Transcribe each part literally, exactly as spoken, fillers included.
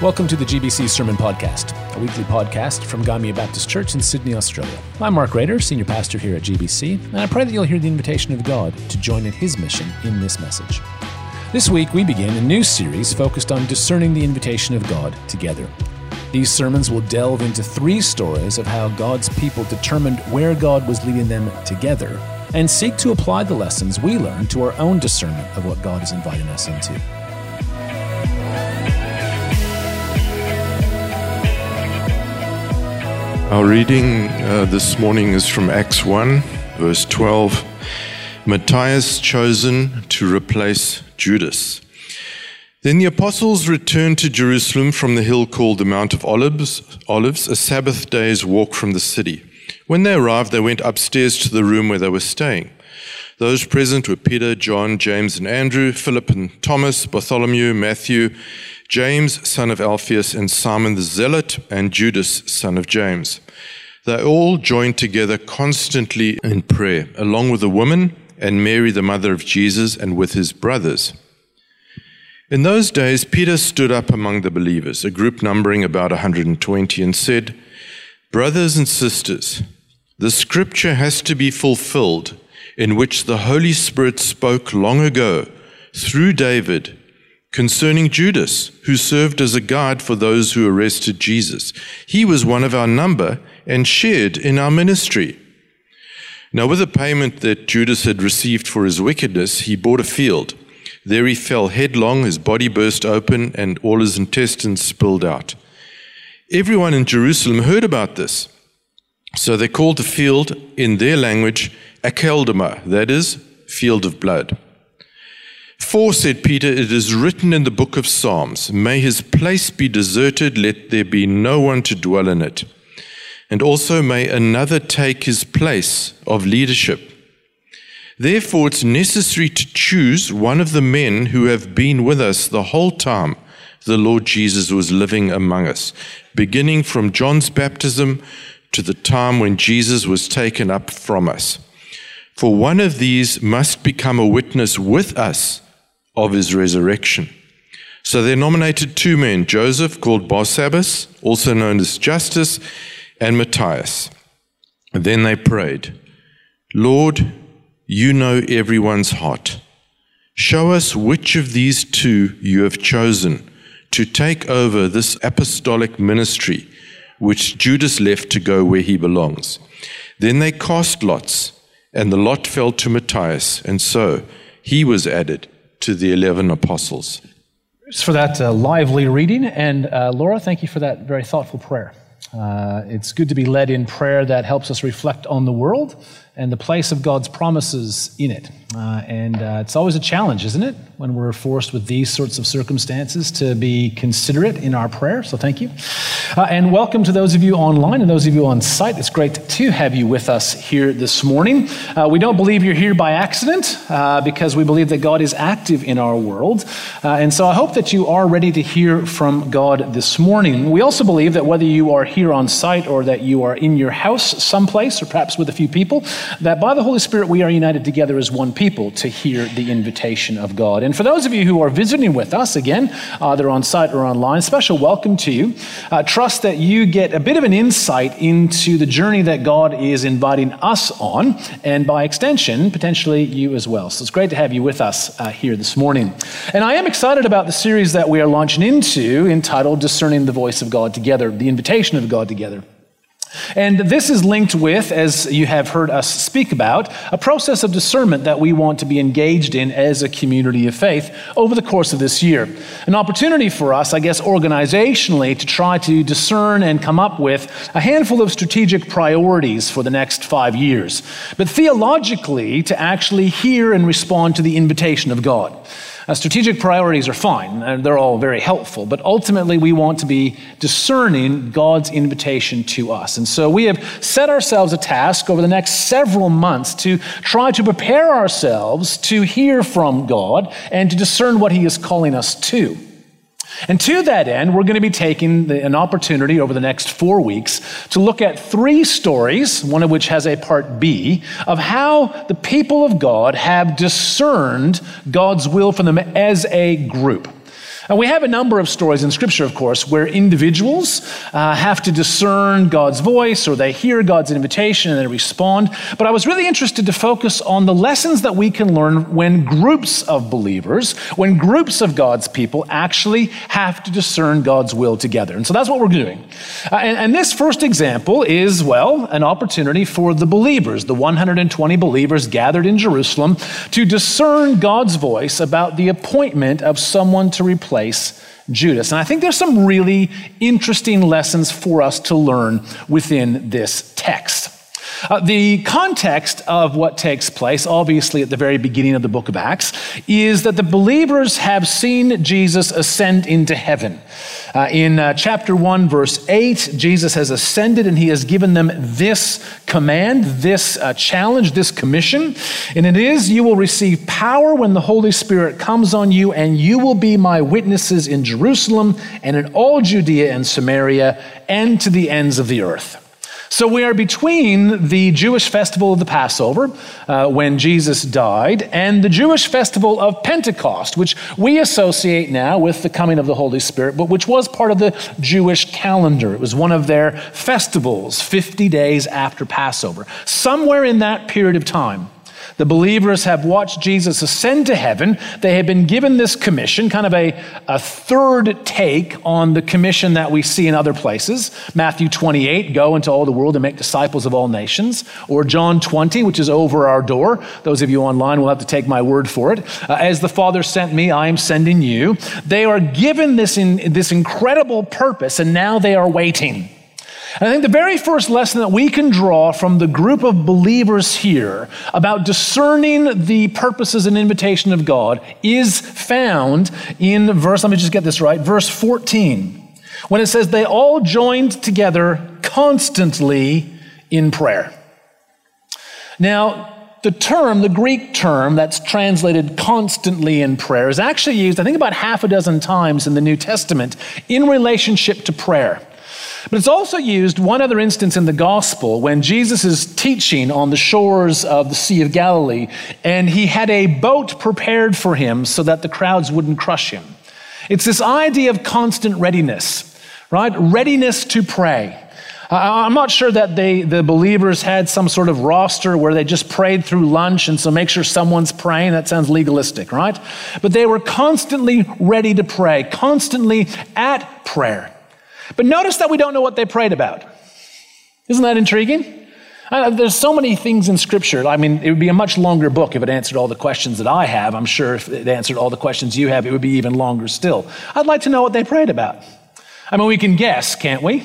Welcome to the G B C Sermon Podcast, a weekly podcast from Gymea Baptist Church in Sydney, Australia. I'm Mark Rader, Senior Pastor here at G B C, and I pray that you'll hear the invitation of God to join in His mission in this message. This week, we begin a new series focused on discerning the invitation of God together. These sermons will delve into three stories of how God's people determined where God was leading them together and seek to apply the lessons we learn to our own discernment of what God is inviting us into. Our reading uh, this morning is from Acts one, verse twelve. Matthias chosen to replace Judas. Then the apostles returned to Jerusalem from the hill called the Mount of Olives, Olives, a Sabbath day's walk from the city. When they arrived, they went upstairs to the room where they were staying. Those present were Peter, John, James and Andrew, Philip and Thomas, Bartholomew, Matthew, James, son of Alphaeus, and Simon the Zealot, and Judas, son of James. They all joined together constantly in prayer, along with the women and Mary, the mother of Jesus, and with his brothers. In those days, Peter stood up among the believers, a group numbering about one hundred twenty, and said, "Brothers and sisters, the scripture has to be fulfilled, in which the Holy Spirit spoke long ago through David concerning Judas, who served as a guide for those who arrested Jesus. He was one of our number and shared in our ministry. Now with the payment that Judas had received for his wickedness, he bought a field. There he fell headlong, his body burst open, and all his intestines spilled out. Everyone in Jerusalem heard about this. So they called the field in their language Akeldama, that is, field of blood. For, said Peter, it is written in the book of Psalms, may his place be deserted, let there be no one to dwell in it. And also may another take his place of leadership. Therefore it's necessary to choose one of the men who have been with us the whole time the Lord Jesus was living among us, beginning from John's baptism to the time when Jesus was taken up from us. For one of these must become a witness with us of his resurrection. So they nominated two men, Joseph, called Barsabbas, also known as Justus, and Matthias. And then they prayed, Lord, you know everyone's heart. Show us which of these two you have chosen to take over this apostolic ministry, which Judas left to go where he belongs. Then they cast lots, and the lot fell to Matthias, and so he was added to the eleven apostles. Thanks for that uh, lively reading, and uh, Laura, thank you for that very thoughtful prayer. Uh, it's good to be led in prayer that helps us reflect on the world and the place of God's promises in it. Uh, and uh, it's always a challenge, isn't it, when we're forced with these sorts of circumstances to be considerate in our prayer. So thank you. Uh, and welcome to those of you online and those of you on site. It's great to have you with us here this morning. Uh, we don't believe you're here by accident uh, because we believe that God is active in our world. Uh, and so I hope that you are ready to hear from God this morning. We also believe that whether you are here on site or that you are in your house someplace or perhaps with a few people, that by the Holy Spirit we are united together as one people to hear the invitation of God. And for those of you who are visiting with us, again, either on site or online, special welcome to you. Uh, trust that you get a bit of an insight into the journey that God is inviting us on, and by extension, potentially you as well. So it's great to have you with us uh, here this morning. And I am excited about the series that we are launching into, entitled Discerning the Voice of God Together, the invitation of God together. And this is linked with, as you have heard us speak about, a process of discernment that we want to be engaged in as a community of faith over the course of this year. An opportunity for us, I guess, organizationally to try to discern and come up with a handful of strategic priorities for the next five years. But theologically, to actually hear and respond to the invitation of God. Uh, strategic priorities are fine, and they're all very helpful, but ultimately we want to be discerning God's invitation to us. And so we have set ourselves a task over the next several months to try to prepare ourselves to hear from God and to discern what He is calling us to. And to that end, we're going to be taking the, an opportunity over the next four weeks to look at three stories, one of which has a part B, of how the people of God have discerned God's will for them as a group. And we have a number of stories in Scripture, of course, where individuals uh, have to discern God's voice, or they hear God's invitation and they respond. But I was really interested to focus on the lessons that we can learn when groups of believers, when groups of God's people actually have to discern God's will together. And so that's what we're doing. Uh, and, and this first example is, well, an opportunity for the believers, the one hundred twenty believers gathered in Jerusalem, to discern God's voice about the appointment of someone to replace Judas. And I think there's some really interesting lessons for us to learn within this text. Uh, the context of what takes place, obviously at the very beginning of the book of Acts, is that the believers have seen Jesus ascend into heaven. Uh, in uh, chapter one, verse eight, Jesus has ascended and he has given them this command, this uh, challenge, this commission. And it is, you will receive power when the Holy Spirit comes on you, and you will be my witnesses in Jerusalem and in all Judea and Samaria and to the ends of the earth. So we are between the Jewish festival of the Passover, uh, when Jesus died, and the Jewish festival of Pentecost, which we associate now with the coming of the Holy Spirit, but which was part of the Jewish calendar. It was one of their festivals, fifty days after Passover. Somewhere in that period of time, the believers have watched Jesus ascend to heaven. They have been given this commission, kind of a, a third take on the commission that we see in other places. Matthew twenty-eight, go into all the world and make disciples of all nations. Or John twenty, which is over our door. Those of you online will have to take my word for it. Uh, As the Father sent me, I am sending you. They are given this, in, this incredible purpose, and now they are waiting. And I think the very first lesson that we can draw from the group of believers here about discerning the purposes and invitation of God is found in verse, let me just get this right, verse fourteen, when it says they all joined together constantly in prayer. Now, the term, the Greek term that's translated constantly in prayer is actually used, I think, about half a dozen times in the New Testament in relationship to prayer. But it's also used one other instance in the gospel when Jesus is teaching on the shores of the Sea of Galilee, and he had a boat prepared for him so that the crowds wouldn't crush him. It's this idea of constant readiness, right? Readiness to pray. I'm not sure that they, the believers had some sort of roster where they just prayed through lunch, and so make sure someone's praying. That sounds legalistic, right? But they were constantly ready to pray, constantly at prayer. But notice that we don't know what they prayed about. Isn't that intriguing? Uh, there's so many things in Scripture. I mean, it would be a much longer book if it answered all the questions that I have. I'm sure if it answered all the questions you have, it would be even longer still. I'd like to know what they prayed about. I mean, we can guess, can't we?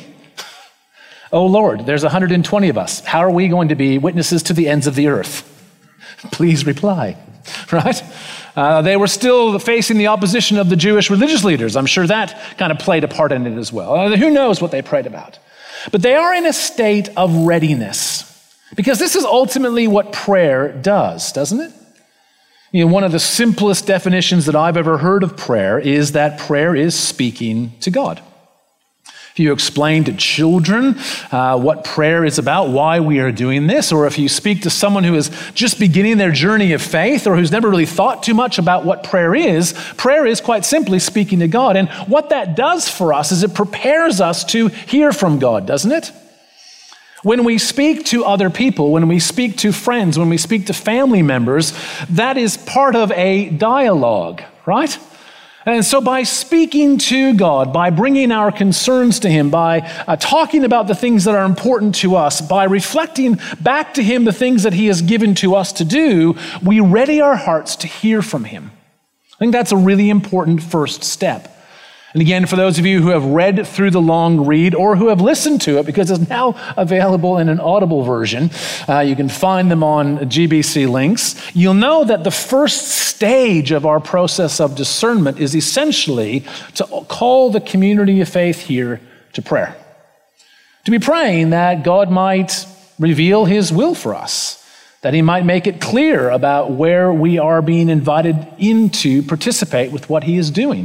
Oh Lord, there's one hundred twenty of us. How are we going to be witnesses to the ends of the earth? Please reply, right? Uh, they were still facing the opposition of the Jewish religious leaders. I'm sure that kind of played a part in it as well. Uh, who knows what they prayed about? But they are in a state of readiness, because this is ultimately what prayer does, doesn't it? You know, one of the simplest definitions that I've ever heard of prayer is that prayer is speaking to God. If you explain to children uh, what prayer is about, why we are doing this, or if you speak to someone who is just beginning their journey of faith or who's never really thought too much about what prayer is, prayer is quite simply speaking to God. And what that does for us is it prepares us to hear from God, doesn't it? When we speak to other people, when we speak to friends, when we speak to family members, that is part of a dialogue, right? And so by speaking to God, by bringing our concerns to Him, by uh, talking about the things that are important to us, by reflecting back to Him the things that He has given to us to do, we ready our hearts to hear from Him. I think that's a really important first step. And again, for those of you who have read through the long read or who have listened to it, because it's now available in an audible version, uh, you can find them on G B C links, you'll know that the first stage of our process of discernment is essentially to call the community of faith here to prayer. To be praying that God might reveal His will for us, that He might make it clear about where we are being invited in to participate with what He is doing,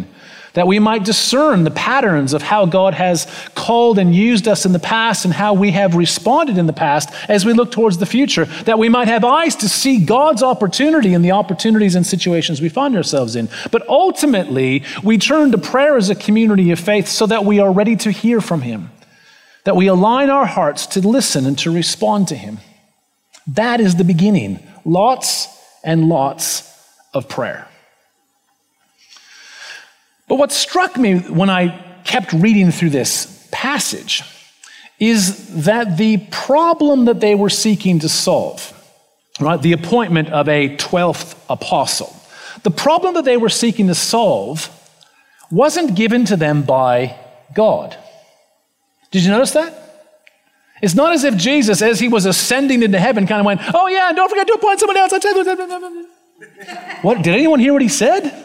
that we might discern the patterns of how God has called and used us in the past and how we have responded in the past as we look towards the future, that we might have eyes to see God's opportunity in the opportunities and situations we find ourselves in. But ultimately, we turn to prayer as a community of faith so that we are ready to hear from Him, that we align our hearts to listen and to respond to Him. That is the beginning. Lots and lots of prayer. But what struck me when I kept reading through this passage is that the problem that they were seeking to solve, right, the appointment of a twelfth apostle, the problem that they were seeking to solve wasn't given to them by God. Did you notice that? It's not as if Jesus, as he was ascending into heaven, kind of went, oh yeah, and don't forget to appoint someone else. What, did anyone hear what he said?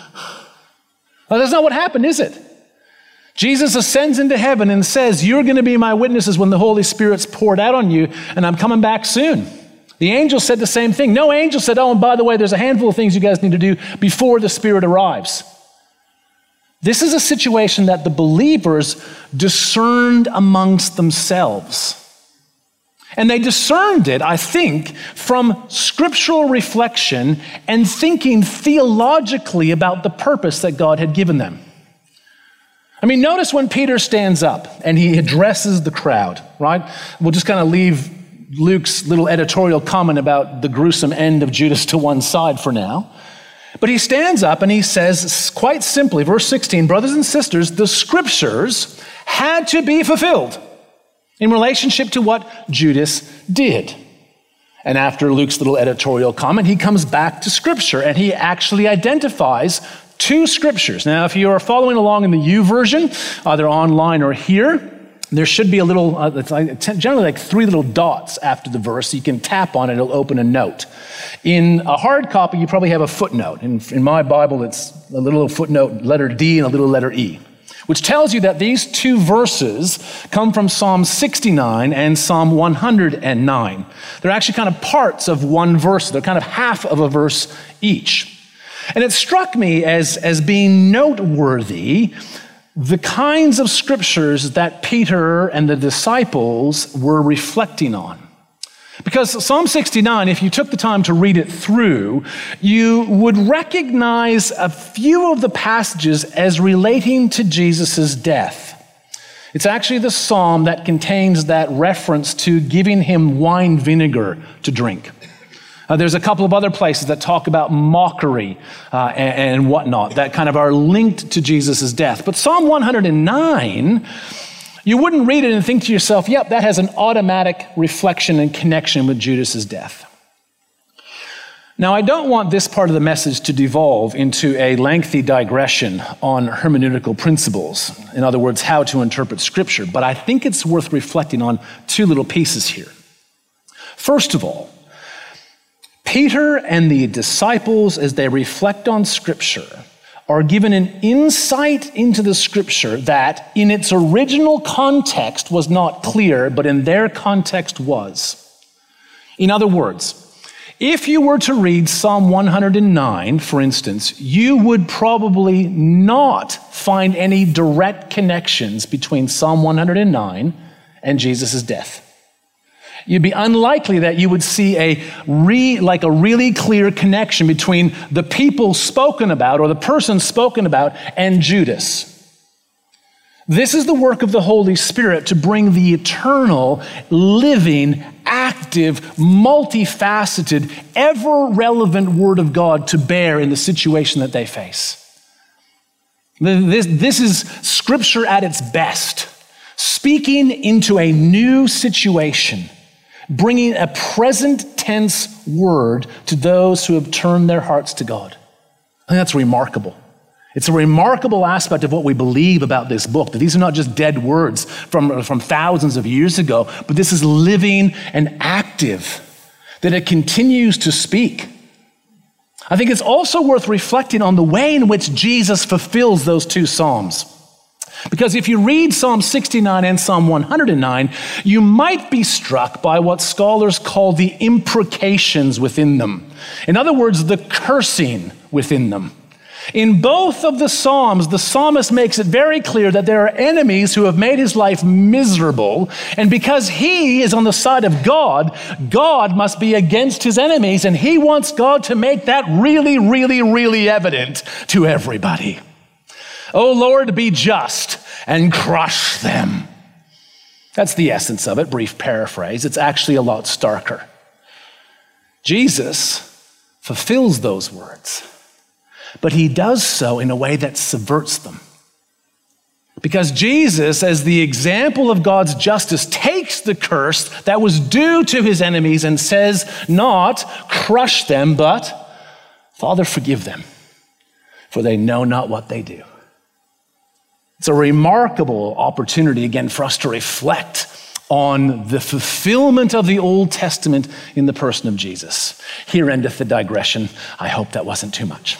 Well, that's not what happened, is it? Jesus ascends into heaven and says, you're going to be my witnesses when the Holy Spirit's poured out on you, and I'm coming back soon. The angel said the same thing. No angel said, oh, and by the way, there's a handful of things you guys need to do before the Spirit arrives. This is a situation that the believers discerned amongst themselves. And they discerned it, I think, from scriptural reflection and thinking theologically about the purpose that God had given them. I mean, notice when Peter stands up and he addresses the crowd, right? We'll just kind of leave Luke's little editorial comment about the gruesome end of Judas to one side for now. But he stands up and he says quite simply, verse sixteen, brothers and sisters, the scriptures had to be fulfilled in relationship to what Judas did. And after Luke's little editorial comment, he comes back to Scripture and he actually identifies two Scriptures. Now, if you are following along in the U version, either online or here, there should be a little, uh, it's like, generally like three little dots after the verse. You can tap on it, it'll open a note. In a hard copy, you probably have a footnote. In, in my Bible, it's a little footnote, letter D and a little letter E, which tells you that these two verses come from Psalm sixty-nine and Psalm one hundred nine. They're actually kind of parts of one verse. They're kind of half of a verse each. And it struck me as, as being noteworthy the kinds of scriptures that Peter and the disciples were reflecting on. Because Psalm sixty-nine, if you took the time to read it through, you would recognize a few of the passages as relating to Jesus' death. It's actually the psalm that contains that reference to giving him wine vinegar to drink. Uh, there's a couple of other places that talk about mockery uh, and, and whatnot that kind of are linked to Jesus' death. But Psalm one hundred nine, you wouldn't read it and think to yourself, yep, that has an automatic reflection and connection with Judas' death. Now, I don't want this part of the message to devolve into a lengthy digression on hermeneutical principles. In other words, how to interpret Scripture. But I think it's worth reflecting on two little pieces here. First of all, Peter and the disciples, as they reflect on Scripture, are given an insight into the Scripture that in its original context was not clear, but in their context was. In other words, if you were to read Psalm one hundred nine, for instance, you would probably not find any direct connections between Psalm one hundred nine and Jesus' death. You'd be unlikely that you would see a re, like a really clear connection between the people spoken about or the person spoken about and Judas. This is the work of the Holy Spirit to bring the eternal, living, active, multifaceted, ever-relevant Word of God to bear in the situation that they face. This, this is Scripture at its best, speaking into a new situation, bringing a present tense word to those who have turned their hearts to God. I think that's remarkable. It's a remarkable aspect of what we believe about this book, that these are not just dead words from, from thousands of years ago, but this is living and active, that it continues to speak. I think it's also worth reflecting on the way in which Jesus fulfills those two Psalms. Because if you read Psalm sixty-nine and Psalm one hundred nine, you might be struck by what scholars call the imprecations within them. In other words, the cursing within them. In both of the Psalms, the psalmist makes it very clear that there are enemies who have made his life miserable, and because he is on the side of God, God must be against his enemies, and he wants God to make that really, really, really evident to everybody. Oh Lord, be just and crush them. That's the essence of it, brief paraphrase. It's actually a lot starker. Jesus fulfills those words, but he does so in a way that subverts them. Because Jesus, as the example of God's justice, takes the curse that was due to his enemies and says, not crush them, but Father, forgive them, for they know not what they do. It's a remarkable opportunity, again, for us to reflect on the fulfillment of the Old Testament in the person of Jesus. Here endeth the digression. I hope that wasn't too much.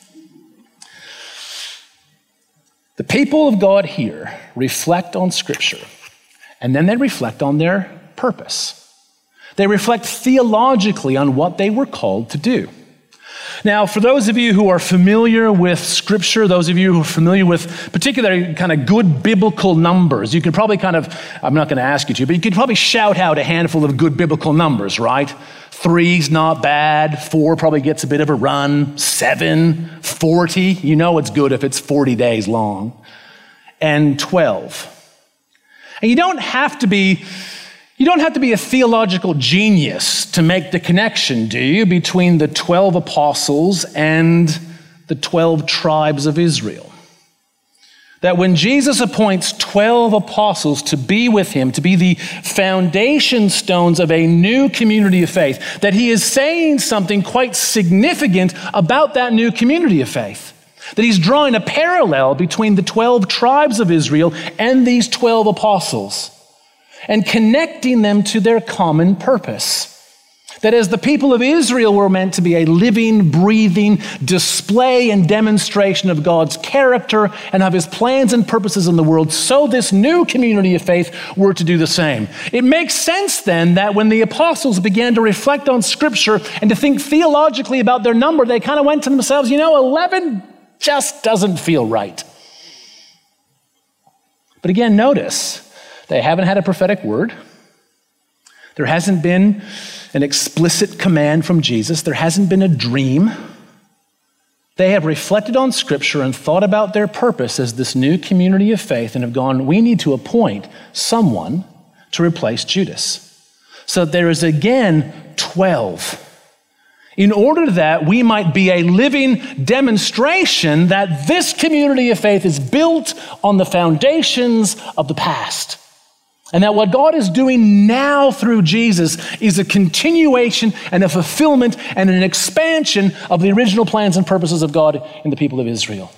The people of God here reflect on Scripture, and then they reflect on their purpose. They reflect theologically on what they were called to do. Now, for those of you who are familiar with Scripture, those of you who are familiar with particular kind of good biblical numbers, you can probably kind of, I'm not going to ask you to, but you could probably shout out a handful of good biblical numbers, right? Three's not bad. Four probably gets a bit of a run. Seven, forty, you know it's good if it's forty days long. And twelve. And you don't have to be You don't have to be a theological genius to make the connection, do you, between the twelve apostles and the twelve tribes of Israel? That when Jesus appoints twelve apostles to be with him, to be the foundation stones of a new community of faith, that he is saying something quite significant about that new community of faith. That he's drawing a parallel between the twelve tribes of Israel and these twelve apostles, and connecting them to their common purpose. That as the people of Israel were meant to be a living, breathing display and demonstration of God's character and of his plans and purposes in the world, so this new community of faith were to do the same. It makes sense then that when the apostles began to reflect on Scripture and to think theologically about their number, they kind of went to themselves, you know, eleven just doesn't feel right. But again, notice, they haven't had a prophetic word. There hasn't been an explicit command from Jesus. There hasn't been a dream. They have reflected on Scripture and thought about their purpose as this new community of faith and have gone, we need to appoint someone to replace Judas. So there is again twelve. In order that we might be a living demonstration that this community of faith is built on the foundations of the past. And that what God is doing now through Jesus is a continuation and a fulfillment and an expansion of the original plans and purposes of God in the people of Israel.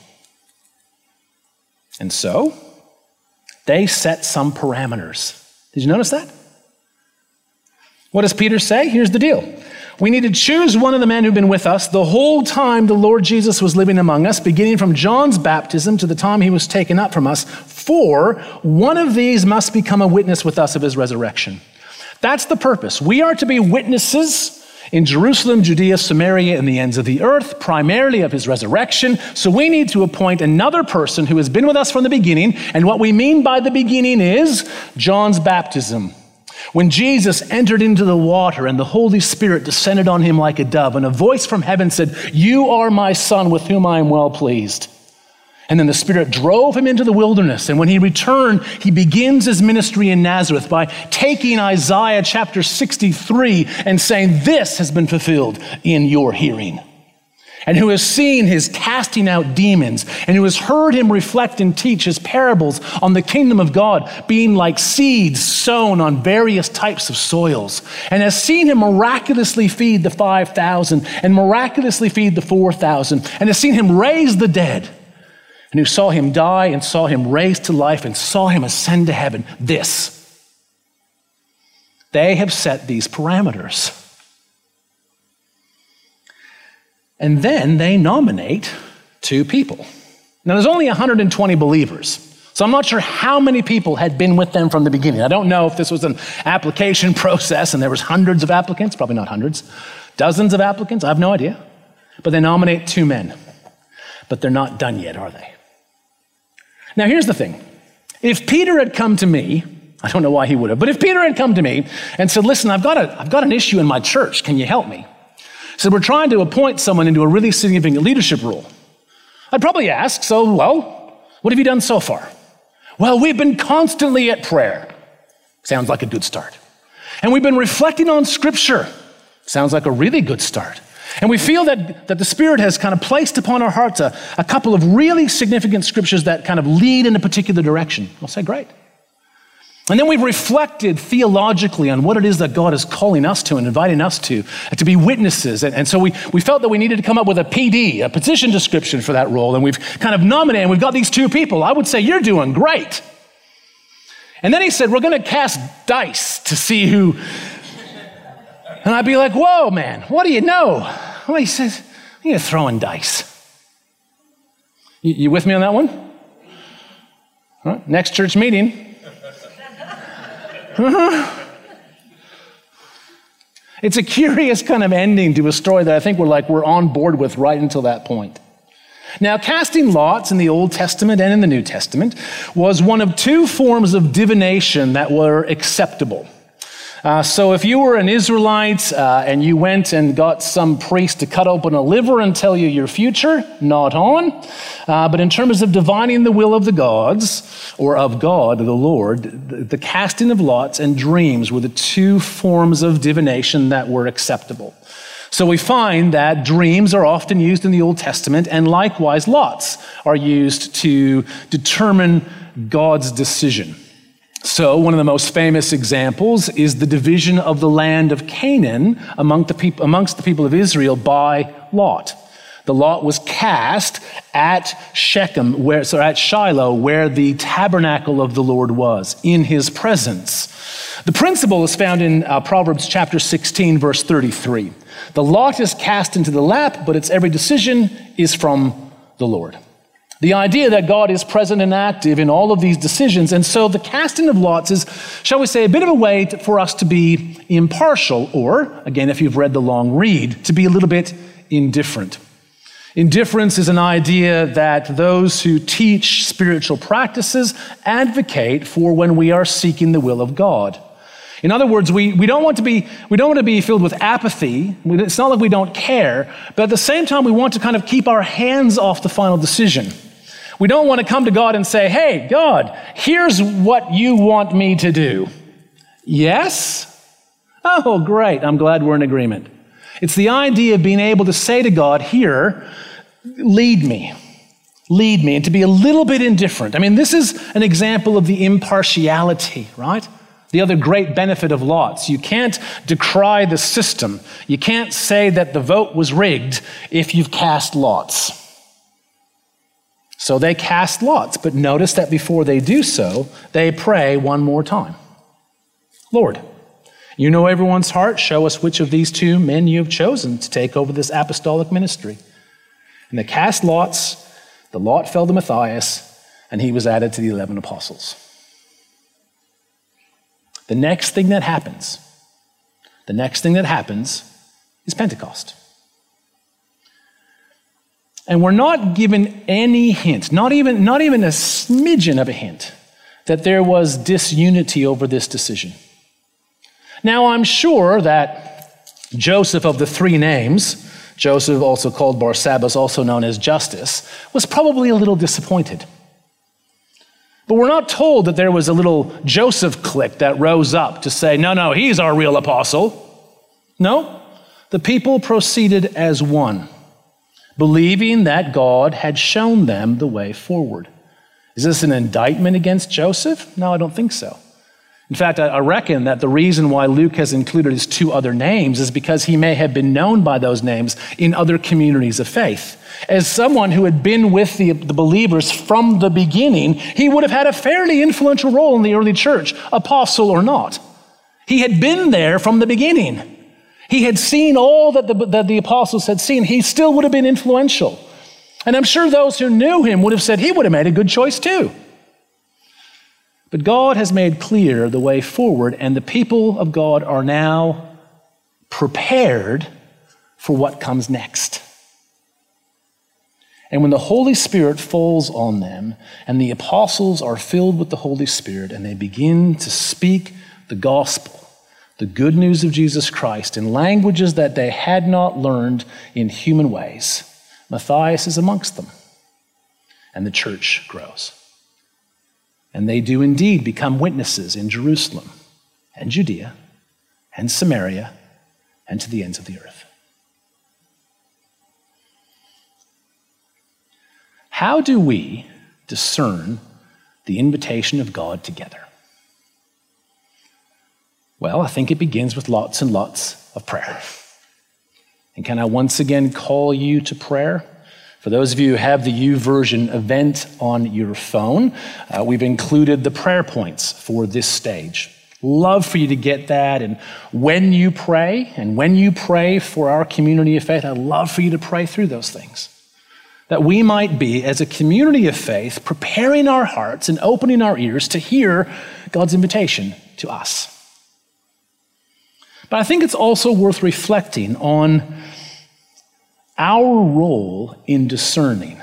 And so, they set some parameters. Did you notice that? What does Peter say? Here's the deal. We need to choose one of the men who've been with us the whole time the Lord Jesus was living among us, beginning from John's baptism to the time he was taken up from us, for one of these must become a witness with us of his resurrection. That's the purpose. We are to be witnesses in Jerusalem, Judea, Samaria, and the ends of the earth, primarily of his resurrection. So we need to appoint another person who has been with us from the beginning. And what we mean by the beginning is John's baptism. When Jesus entered into the water and the Holy Spirit descended on him like a dove, and a voice from heaven said, "You are my Son with whom I am well pleased." And then the Spirit drove him into the wilderness. And when he returned, he begins his ministry in Nazareth by taking Isaiah chapter sixty-three and saying, "This has been fulfilled in your hearing." And who has seen his casting out demons, and who has heard him reflect and teach his parables on the kingdom of God being like seeds sown on various types of soils, and has seen him miraculously feed the five thousand and miraculously feed the four thousand, and has seen him raise the dead, and who saw him die and saw him raised to life and saw him ascend to heaven. This. They have set these parameters. And then they nominate two people. Now, there's only one hundred twenty believers, so I'm not sure how many people had been with them from the beginning. I don't know if this was an application process and there was hundreds of applicants, probably not hundreds, dozens of applicants, I have no idea. But they nominate two men. but they're not done yet, are they? Now, here's the thing. If Peter had come to me, I don't know why he would have, but if Peter had come to me and said, listen, I've got, a, I've got an issue in my church. Can you help me? So we're trying to appoint someone into a really significant leadership role. I'd probably ask, so, well, what have you done so far? Well, we've been constantly at prayer. Sounds like a good start. And we've been reflecting on Scripture. Sounds like a really good start. And we feel that, that the Spirit has kind of placed upon our hearts a, a couple of really significant scriptures that kind of lead in a particular direction. I'll say, great. And then we've reflected theologically on what it is that God is calling us to and inviting us to, to be witnesses. And, and so we, we felt that we needed to come up with a P D, a position description for that role. And we've kind of nominated, and we've got these two people. I would say, you're doing great. And then he said, we're going to cast dice to see who... And I'd be like, whoa, man, what do you know? Well, he says, you're throwing dice. You, you with me on that one? Huh? Next church meeting. Uh-huh. It's a curious kind of ending to a story that I think we're like, we're on board with right until that point. Now, casting lots in the Old Testament and in the New Testament was one of two forms of divination that were acceptable. Uh, so if you were an Israelite uh, and you went and got some priest to cut open a liver and tell you your future, not on. Uh, but in terms of divining the will of the gods, or of God, the Lord, the, the casting of lots and dreams were the two forms of divination that were acceptable. So we find that dreams are often used in the Old Testament, and likewise lots are used to determine God's decision. So one of the most famous examples is the division of the land of Canaan among the peop- amongst the people of Israel by Lot. The lot was cast at Shechem, where, so at Shiloh, where the tabernacle of the Lord was, in his presence. The principle is found in uh, Proverbs chapter sixteen, verse thirty-three. The lot is cast into the lap, but its every decision is from the Lord. The idea that God is present and active in all of these decisions. And so the casting of lots is, shall we say, a bit of a way to, for us to be impartial, or, again, if you've read the long read, to be a little bit indifferent. Indifference is an idea that those who teach spiritual practices advocate for when we are seeking the will of God. In other words, we, we don't want to be we don't want to be filled with apathy. It's not like we don't care, but at the same time, we want to kind of keep our hands off the final decision. We don't want to come to God and say, hey, God, here's what you want me to do. Yes? Oh, great. I'm glad we're in agreement. It's the idea of being able to say to God, here, lead me. Lead me, and to be a little bit indifferent. I mean, this is an example of the impartiality, right? The other great benefit of lots. You can't decry the system. You can't say that the vote was rigged if you've cast lots. So they cast lots, but notice that before they do so, they pray one more time. Lord, you know everyone's heart. Show us which of these two men you have chosen to take over this apostolic ministry. And they cast lots. The lot fell to Matthias, and he was added to the eleven apostles. The next thing that happens, the next thing that happens is Pentecost. And we're not given any hint, not even, not even a smidgen of a hint, that there was disunity over this decision. Now, I'm sure that Joseph of the three names, Joseph, also called Barsabbas, also known as Justus, was probably a little disappointed. But we're not told that there was a little Joseph clique that rose up to say, no, no, he's our real apostle. No, the people proceeded as one, believing that God had shown them the way forward. Is this an indictment against Joseph? No, I don't think so. In fact, I reckon that the reason why Luke has included his two other names is because he may have been known by those names in other communities of faith. As someone who had been with the, the believers from the beginning, he would have had a fairly influential role in the early church, apostle or not. He had been there from the beginning. He had seen all that the, that the apostles had seen. He still would have been influential. And I'm sure those who knew him would have said he would have made a good choice too. But God has made clear the way forward, and the people of God are now prepared for what comes next. And when the Holy Spirit falls on them, and the apostles are filled with the Holy Spirit, and they begin to speak the gospel, the good news of Jesus Christ, in languages that they had not learned in human ways, Matthias is amongst them, and the church grows. And they do indeed become witnesses in Jerusalem and Judea and Samaria and to the ends of the earth. How do we discern the invitation of God together? Well, I think it begins with lots and lots of prayer. And can I once again call you to prayer? For those of you who have the YouVersion event on your phone, uh, we've included the prayer points for this stage. Love for you to get that. And when you pray, and when you pray for our community of faith, I'd love for you to pray through those things. That we might be, as a community of faith, preparing our hearts and opening our ears to hear God's invitation to us. But I think it's also worth reflecting on our role in discerning.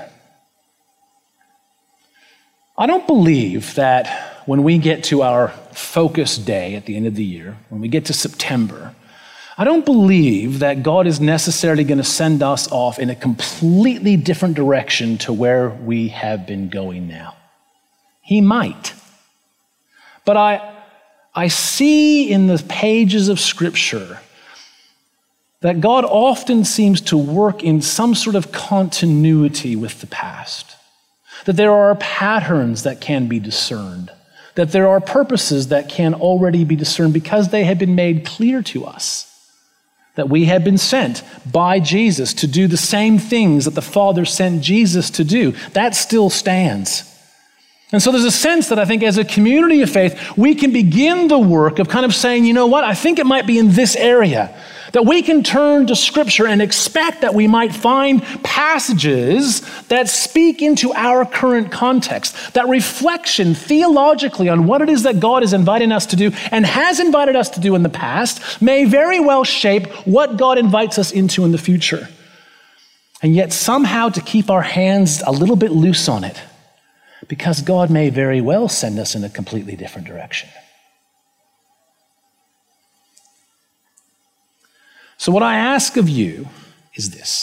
I don't believe that when we get to our focus day at the end of the year, when we get to September, I don't believe that God is necessarily going to send us off in a completely different direction to where we have been going now. He might. But I, I see in the pages of Scripture that God often seems to work in some sort of continuity with the past. That there are patterns that can be discerned. That there are purposes that can already be discerned because they have been made clear to us. That we have been sent by Jesus to do the same things that the Father sent Jesus to do. That still stands. And so there's a sense that I think as a community of faith, we can begin the work of kind of saying, you know what, I think it might be in this area. That we can turn to Scripture and expect that we might find passages that speak into our current context. That reflection theologically on what it is that God is inviting us to do and has invited us to do in the past may very well shape what God invites us into in the future. And yet somehow to keep our hands a little bit loose on it, because God may very well send us in a completely different direction. So what I ask of you is this: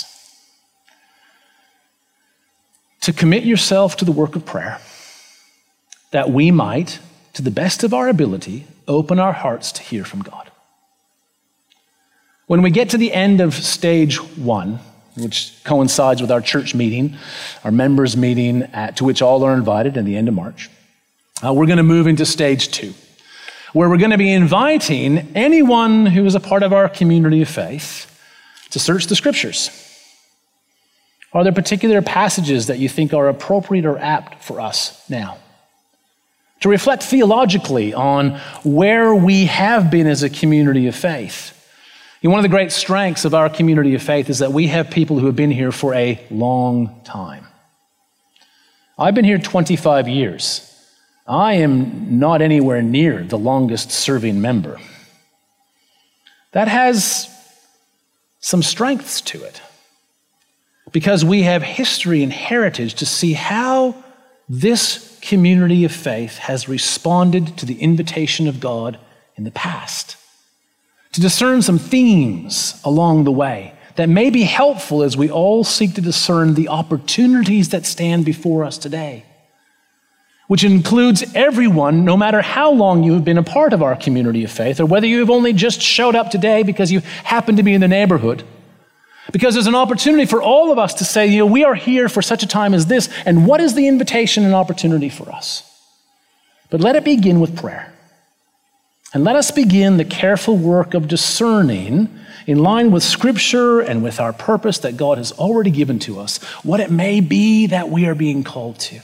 to commit yourself to the work of prayer, that we might, to the best of our ability, open our hearts to hear from God. When we get to the end of stage one, which coincides with our church meeting, our members meeting, at, to which all are invited at the end of March, uh, we're going to move into stage two, where we're going to be inviting anyone who is a part of our community of faith to search the Scriptures. Are there particular passages that you think are appropriate or apt for us now? To reflect theologically on where we have been as a community of faith. And one of the great strengths of our community of faith is that we have people who have been here for a long time. I've been here twenty-five years. I am not anywhere near the longest serving member. That has some strengths to it, because we have history and heritage to see how this community of faith has responded to the invitation of God in the past, to discern some themes along the way that may be helpful as we all seek to discern the opportunities that stand before us today, which includes everyone, no matter how long you have been a part of our community of faith, or whether you have only just showed up today because you happen to be in the neighborhood. Because there's an opportunity for all of us to say, you know, we are here for such a time as this, and what is the invitation and opportunity for us? But let it begin with prayer. And let us begin the careful work of discerning, in line with Scripture and with our purpose that God has already given to us, what it may be that we are being called to.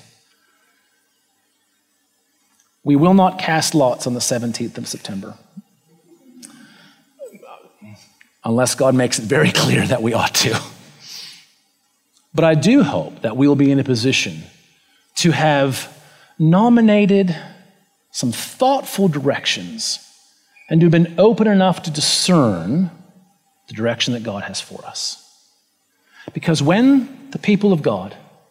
We will not cast lots on the seventeenth of September, unless God makes it very clear that we ought to. But I do hope that we will be in a position to have nominated some thoughtful directions and to have been open enough to discern the direction that God has for us. Because when the people of God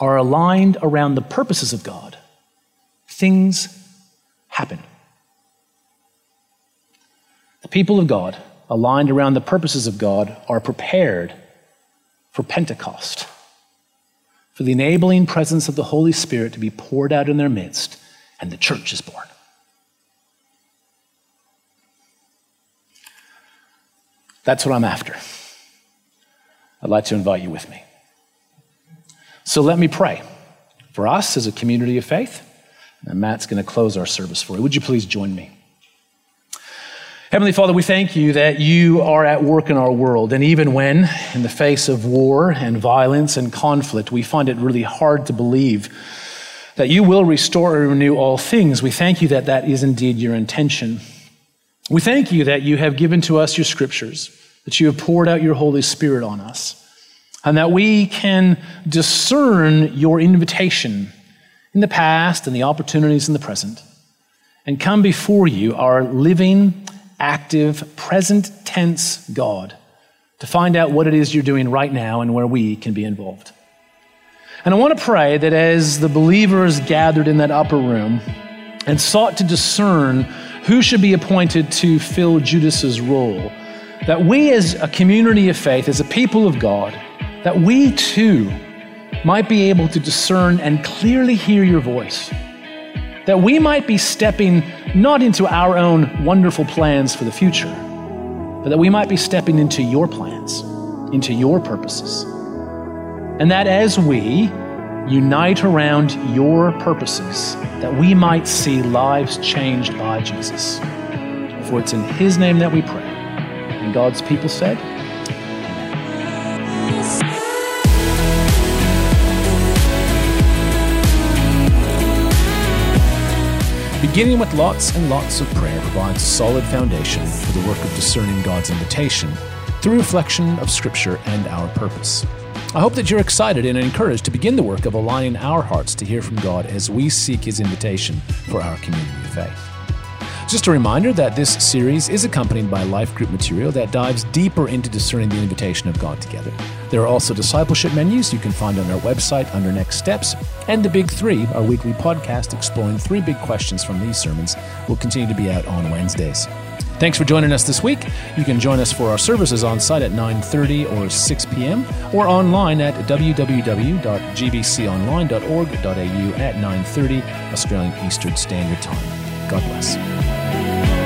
are aligned around the purposes of God, things happen. The people of God, aligned around the purposes of God, are prepared for Pentecost, for the enabling presence of the Holy Spirit to be poured out in their midst, and the church is born. That's what I'm after. I'd like to invite you with me. So let me pray for us as a community of faith, and Matt's going to close our service for you. Would you please join me? Heavenly Father, we thank you that you are at work in our world, and even when, in the face of war and violence and conflict, we find it really hard to believe that you will restore and renew all things, we thank you that that is indeed your intention. We thank you that you have given to us your scriptures, that you have poured out your Holy Spirit on us, and that we can discern your invitation in the past and the opportunities in the present, and come before you, our living, active, present tense God, to find out what it is you're doing right now and where we can be involved. And I want to pray that as the believers gathered in that upper room and sought to discern who should be appointed to fill Judas's role, that we as a community of faith, as a people of God, that we too might be able to discern and clearly hear your voice, that we might be stepping not into our own wonderful plans for the future, but that we might be stepping into your plans, into your purposes. And that as we unite around your purposes, that we might see lives changed by Jesus. For it's in his name that we pray. And God's people said, Beginning with lots and lots of prayer provides a solid foundation for the work of discerning God's invitation through reflection of Scripture and our purpose. I hope that you're excited and encouraged to begin the work of aligning our hearts to hear from God as we seek his invitation for our community of faith. Just a reminder that this series is accompanied by life group material that dives deeper into discerning the invitation of God together. There are also discipleship menus you can find on our website under Next Steps, and The Big Three, our weekly podcast exploring three big questions from these sermons, will continue to be out on Wednesdays. Thanks for joining us this week. You can join us for our services on site at nine thirty or six p.m. or online at w w w dot g b c online dot org dot a u at nine thirty Australian Eastern Standard Time. God bless.